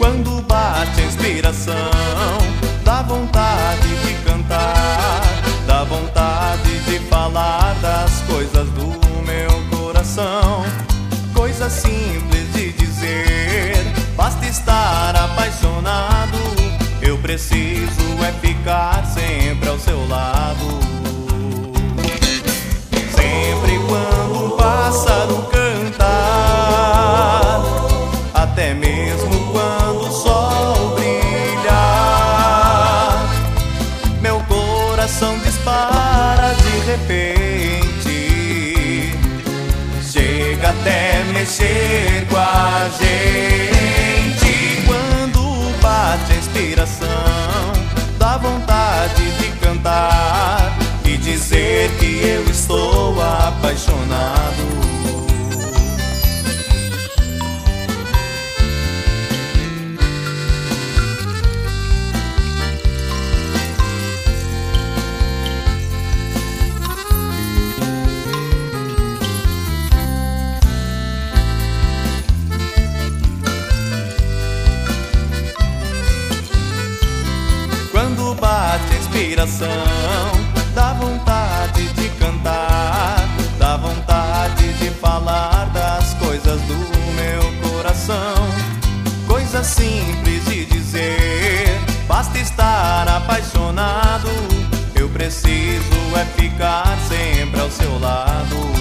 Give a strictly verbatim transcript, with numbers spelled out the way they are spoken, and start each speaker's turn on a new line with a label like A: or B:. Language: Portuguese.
A: Quando bate a inspiração, dá vontade de cantar, dá vontade de falar das coisas do meu coração. Coisa simples de dizer, basta estar apaixonado. Eu preciso é ficar sempre ao seu lado. Sempre quando um pássaro cantar, até mesmo quando o sol brilhar, meu coração dispara de repente, chega até mexer com a gente. Quando bate a inspiração, dá vontade de cantar e dizer que eu estou apaixonado. Quando bate a inspiração, dá vontade de cantar, dá vontade de falar das coisas do meu coração. Coisa simples de dizer, basta estar apaixonado. Eu preciso é ficar sempre ao seu lado.